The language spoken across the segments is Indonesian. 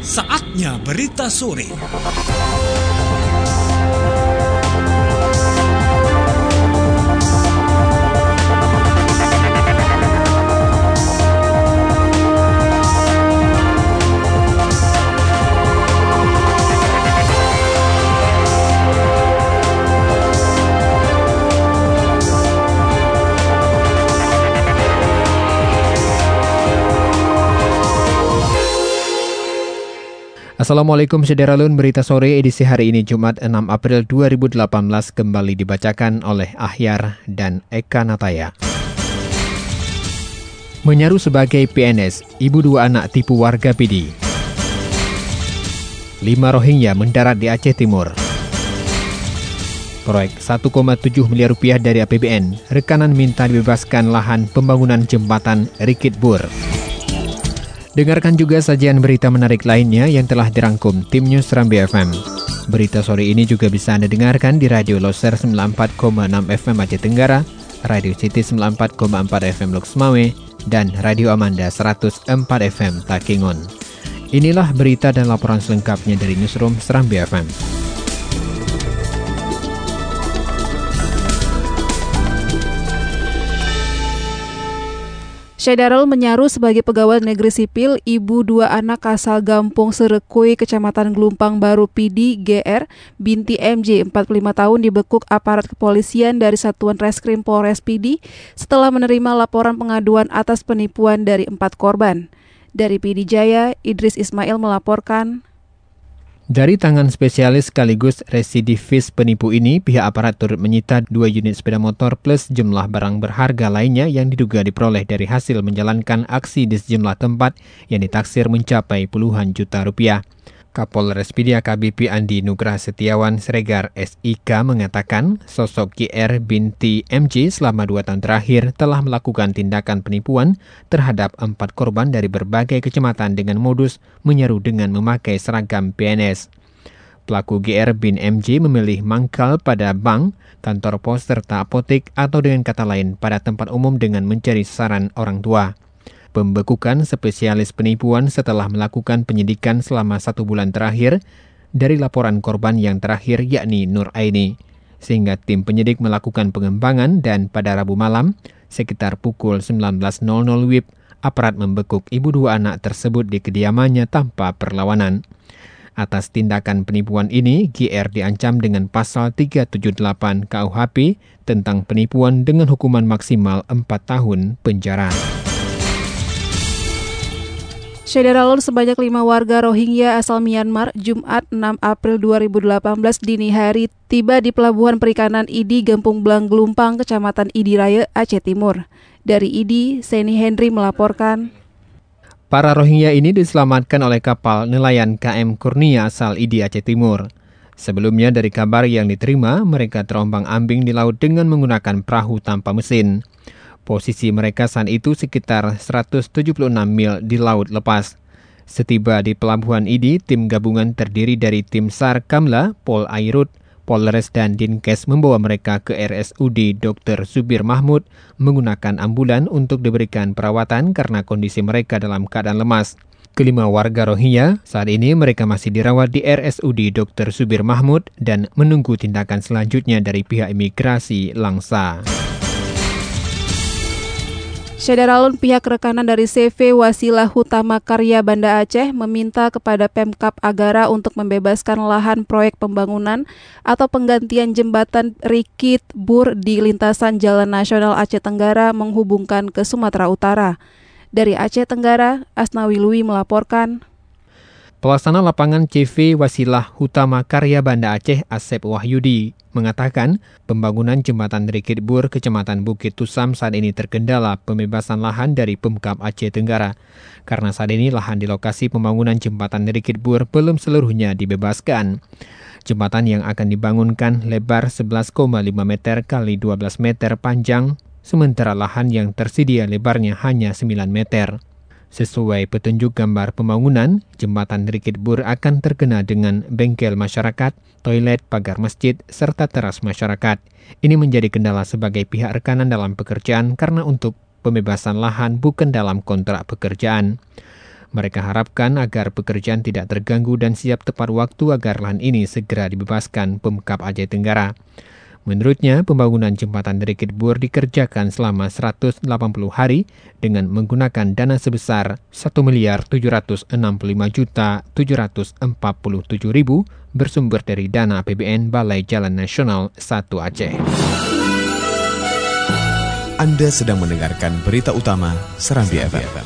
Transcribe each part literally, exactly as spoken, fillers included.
Saatnya berita sore. Assalamualaikum Sederalun, berita sore edisi hari ini Jumat enam April dua ribu delapan belas kembali dibacakan oleh Ahyar dan Eka Nataya. Menyaru sebagai P N S, ibu dua anak tipu warga P D. Lima Rohingya mendarat di Aceh Timur. Proyek satu koma tujuh miliar rupiah dari A P B N, rekanan minta dibebaskan lahan pembangunan jembatan Rikit Bur. Dengarkan juga sajian berita menarik lainnya yang telah dirangkum tim News Serambi F M. Berita sore ini juga bisa Anda dengarkan di Radio Loser sembilan puluh empat koma enam F M Aceh Tenggara, Radio City sembilan puluh empat koma empat F M Loks Mawé, dan Radio Amanda seratus empat F M Takingon. Inilah berita dan laporan selengkapnya dari Newsroom Serambi F M. Syaidarul menyaru sebagai pegawai negeri sipil, ibu dua anak asal Gampung Serekui, Kecamatan Gelumpang Baru P D, G R, binti M J, empat puluh lima tahun, dibekuk aparat kepolisian dari Satuan Reskrim Polres P D setelah menerima laporan pengaduan atas penipuan dari empat korban. Dari P D Jaya, Idris Ismail melaporkan. Dari tangan spesialis sekaligus residivis penipu ini, pihak aparat turut menyita dua unit sepeda motor plus jumlah barang berharga lainnya yang diduga diperoleh dari hasil menjalankan aksi di sejumlah tempat yang ditaksir mencapai puluhan juta rupiah. Kapolres P D A K B P Andi Nugraha Setiawan Sregar S I K mengatakan sosok G R binti M J selama dua tahun terakhir telah melakukan tindakan penipuan terhadap empat korban dari berbagai kecamatan dengan modus menyeru dengan memakai seragam P N S. Pelaku G R bin M J memilih mangkal pada bank, kantor pos serta apotek atau dengan kata lain pada tempat umum dengan mencari sasaran orang tua. Pembekukan spesialis penipuan setelah melakukan penyidikan selama satu bulan terakhir dari laporan korban yang terakhir yakni Nur Aini. Sehingga tim penyidik melakukan pengembangan dan pada Rabu malam sekitar pukul sembilan belas W I B aparat membekuk ibu dua anak tersebut di kediamannya tanpa perlawanan. Atas tindakan penipuan ini, G R diancam dengan pasal tiga tujuh delapan K U H P tentang penipuan dengan hukuman maksimal empat tahun penjara. Syaidarul, sebanyak lima warga Rohingya asal Myanmar Jumat enam April dua ribu delapan belas dini hari tiba di Pelabuhan Perikanan I D I Gempung Blang Gelumpang, Kecamatan I D I Raya, Aceh Timur. Dari I D I, Seni Henry melaporkan. Para Rohingya ini diselamatkan oleh kapal nelayan K M Kurnia asal I D I Aceh Timur. Sebelumnya dari kabar yang diterima, mereka terombang-ambing di laut dengan menggunakan perahu tanpa mesin. Posisi mereka saat itu sekitar seratus tujuh puluh enam mil di laut lepas. Setiba di pelabuhan I D I, tim gabungan terdiri dari tim SAR Kamla, Pol Airut, Polres dan Dinkes membawa mereka ke R S U D Dokter Subir Mahmud menggunakan ambulan untuk diberikan perawatan karena kondisi mereka dalam keadaan lemas. Kelima warga Rohingya saat ini mereka masih dirawat di R S U D Dokter Subir Mahmud dan menunggu tindakan selanjutnya dari pihak imigrasi Langsa. Syaidarul, pihak rekanan dari C V Wasilah Hutama Karya Banda Aceh meminta kepada Pemkab Agara untuk membebaskan lahan proyek pembangunan atau penggantian jembatan Rikit Bur di lintasan Jalan Nasional Aceh Tenggara menghubungkan ke Sumatera Utara. Dari Aceh Tenggara, Asnawi Lui melaporkan. Pelaksana lapangan C V Wasilah Hutama Karya Banda Aceh Asep Wahyudi mengatakan pembangunan jembatan Rikit Bur Kecamatan Bukit Tusam saat ini terkendala pembebasan lahan dari Pemkab Aceh Tenggara. Karena saat ini lahan di lokasi pembangunan jembatan Rikit Bur belum seluruhnya dibebaskan. Jembatan yang akan dibangunkan lebar sebelas koma lima meter kali dua belas meter panjang, sementara lahan yang tersedia lebarnya hanya sembilan meter. Sesuai petunjuk gambar pembangunan, jembatan Rikit Bur akan terkena dengan bengkel masyarakat, toilet, pagar masjid, serta teras masyarakat. Ini menjadi kendala sebagai pihak rekanan dalam pekerjaan karena untuk pembebasan lahan bukan dalam kontrak pekerjaan. Mereka harapkan agar pekerjaan tidak terganggu dan siap tepat waktu agar lahan ini segera dibebaskan Pemkab Aceh Tenggara. Menurutnya, pembangunan jembatan Derikit Bur dikerjakan selama seratus delapan puluh hari dengan menggunakan dana sebesar satu miliar tujuh ratus enam puluh lima juta tujuh ratus empat puluh tujuh ribu bersumber dari dana A P B N Balai Jalan Nasional satu Aceh. Anda sedang mendengarkan berita utama Serambi F M.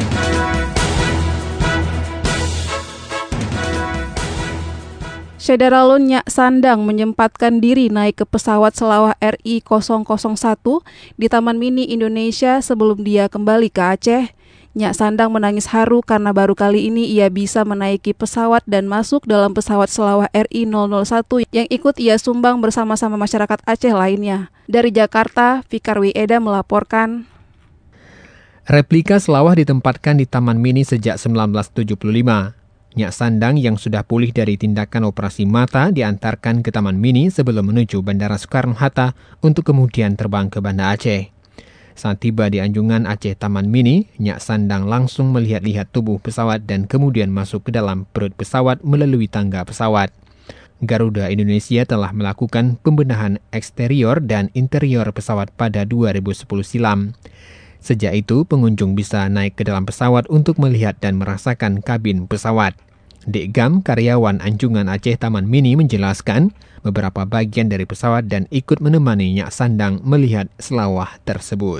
Syederalun Nyak Sandang menyempatkan diri naik ke pesawat Selawah R I nol nol satu di Taman Mini Indonesia sebelum dia kembali ke Aceh. Nyak Sandang menangis haru karena baru kali ini ia bisa menaiki pesawat dan masuk dalam pesawat Selawah R I nol nol satu yang ikut ia sumbang bersama-sama masyarakat Aceh lainnya. Dari Jakarta, Fikar Wieda melaporkan. Replika Selawah ditempatkan di Taman Mini sejak seribu sembilan ratus tujuh puluh lima. Nyak Sandang yang sudah pulih dari tindakan operasi mata diantarkan ke Taman Mini sebelum menuju Bandara Soekarno-Hatta untuk kemudian terbang ke Banda Aceh. Saat tiba di Anjungan Aceh Taman Mini, Nyak Sandang langsung melihat-lihat tubuh pesawat dan kemudian masuk ke dalam perut pesawat melalui tangga pesawat. Garuda Indonesia telah melakukan pembenahan eksterior dan interior pesawat pada dua ribu sepuluh silam. Sejak itu, pengunjung bisa naik ke dalam pesawat untuk melihat dan merasakan kabin pesawat. Dekgam, karyawan Anjungan Aceh Taman Mini menjelaskan beberapa bagian dari pesawat dan ikut menemani Nyak Sandang melihat Selawah tersebut.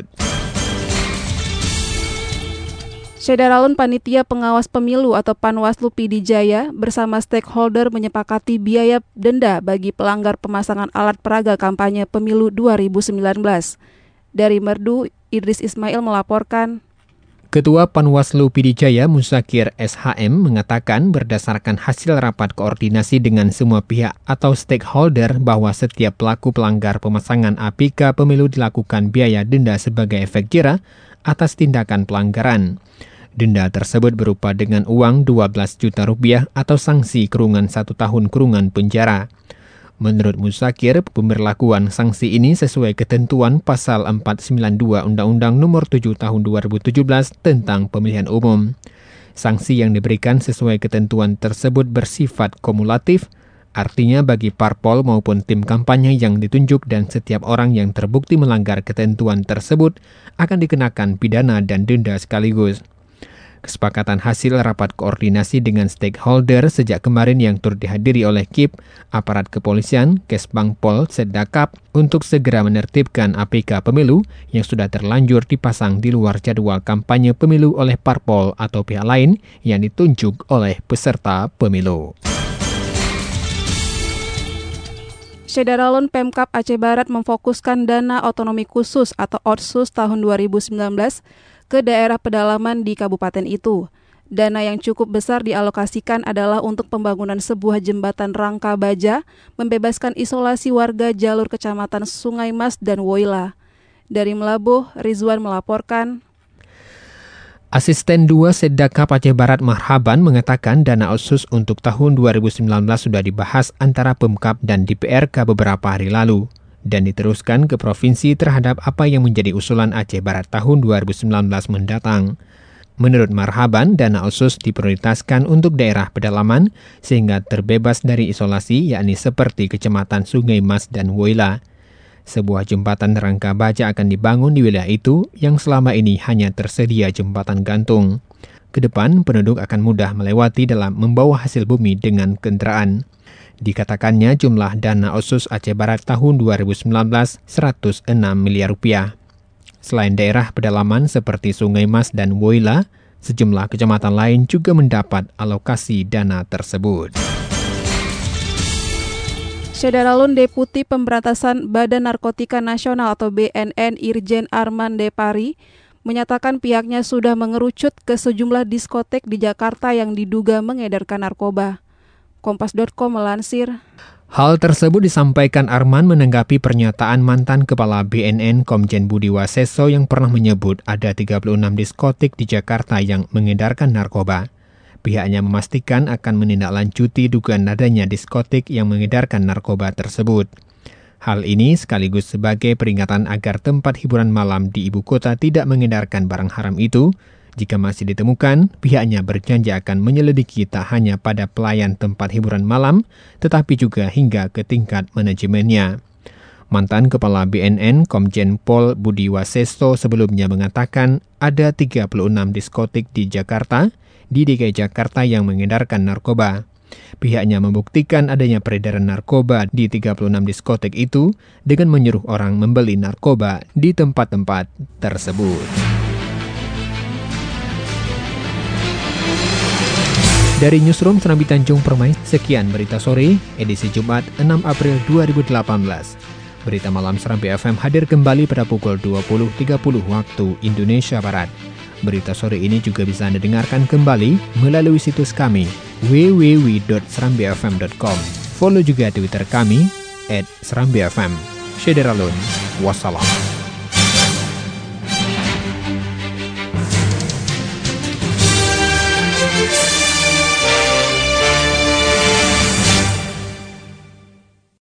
Syederalun Panitia Pengawas Pemilu atau Panwaslu P D Jaya bersama stakeholder menyepakati biaya denda bagi pelanggar pemasangan alat peraga kampanye pemilu dua ribu sembilan belas. Dari Merdu, Idris Ismail melaporkan. Ketua Panwaslu P D Jaya Musakir S H M mengatakan berdasarkan hasil rapat koordinasi dengan semua pihak atau stakeholder bahwa setiap pelaku pelanggar pemasangan A P K pemilu dilakukan biaya denda sebagai efek jera atas tindakan pelanggaran. Denda tersebut berupa dengan uang dua belas juta rupiah atau sanksi kurungan satu tahun kurungan penjara. Menurut Musakir, pemberlakuan sanksi ini sesuai ketentuan Pasal empat ratus sembilan puluh dua Undang-Undang Nomor tujuh Tahun dua ribu tujuh belas tentang Pemilihan Umum. Sanksi yang diberikan sesuai ketentuan tersebut bersifat kumulatif, artinya bagi parpol maupun tim kampanye yang ditunjuk dan setiap orang yang terbukti melanggar ketentuan tersebut akan dikenakan pidana dan denda sekaligus. Kesepakatan hasil rapat koordinasi dengan stakeholder sejak kemarin yang turut dihadiri oleh K I P, aparat kepolisian, Kesbangpol, Sedakap untuk segera menertibkan A P K pemilu yang sudah terlanjur dipasang di luar jadwal kampanye pemilu oleh parpol atau pihak lain yang ditunjuk oleh peserta pemilu. Syederalun Pemkab Aceh Barat memfokuskan dana otonomi khusus atau Otsus tahun dua ribu sembilan belas ke daerah pedalaman di kabupaten itu. Dana yang cukup besar dialokasikan adalah untuk pembangunan sebuah jembatan rangka baja, membebaskan isolasi warga jalur kecamatan Sungai Mas dan Woila. Dari Melabuh, Rizwan melaporkan. Asisten dua Sedakap Aceh Barat Marhaban mengatakan dana otsus untuk tahun dua ribu sembilan belas sudah dibahas antara Pemkab dan D P R K beberapa hari lalu dan diteruskan ke provinsi terhadap apa yang menjadi usulan Aceh Barat tahun dua ribu sembilan belas mendatang. Menurut Marhaban, dana otsus diprioritaskan untuk daerah pedalaman sehingga terbebas dari isolasi, yakni seperti Kecamatan Sungai Mas dan Woila. Sebuah jembatan rangka baja akan dibangun di wilayah itu yang selama ini hanya tersedia jembatan gantung. Kedepan, penduduk akan mudah melewati dalam membawa hasil bumi dengan kendaraan. Dikatakannya jumlah dana otsus Aceh Barat tahun dua ribu sembilan belas seratus enam miliar rupiah. Selain daerah pedalaman seperti Sungai Mas dan Woila, sejumlah kecamatan lain juga mendapat alokasi dana tersebut. Syederalun Deputi Pemberantasan Badan Narkotika Nasional atau B N N Irjen Arman Depari menyatakan pihaknya sudah mengerucut ke sejumlah diskotek di Jakarta yang diduga mengedarkan narkoba. Kompas titik com melansir. Hal tersebut disampaikan Arman menanggapi pernyataan mantan Kepala B N N Komjen Budi Waseso yang pernah menyebut ada tiga puluh enam diskotik di Jakarta yang mengedarkan narkoba. Pihaknya memastikan akan menindaklanjuti dugaan adanya diskotik yang mengedarkan narkoba tersebut. Hal ini sekaligus sebagai peringatan agar tempat hiburan malam di ibu kota tidak mengedarkan barang haram itu, Jika masih ditemukan, pihaknya berjanji akan menyelidiki tak hanya pada pelayan tempat hiburan malam, tetapi juga hingga ke tingkat manajemennya. Mantan Kepala B N N Komjen Pol Budi Wasesto sebelumnya mengatakan ada tiga puluh enam diskotik di Jakarta, di D K I Jakarta yang mengedarkan narkoba. Pihaknya membuktikan adanya peredaran narkoba di tiga puluh enam diskotik itu dengan menyuruh orang membeli narkoba di tempat-tempat tersebut. Dari Newsroom Serambi Tanjung Permai, sekian berita sore, edisi Jumat enam April dua ribu delapan belas. Berita malam Serambi F M hadir kembali pada pukul dua puluh tiga puluh waktu Indonesia Barat. Berita sore ini juga bisa Anda dengarkan kembali melalui situs kami w w w dot serambi f m dot com. Follow juga Twitter kami at serambi f m. Syederalun, wassalam.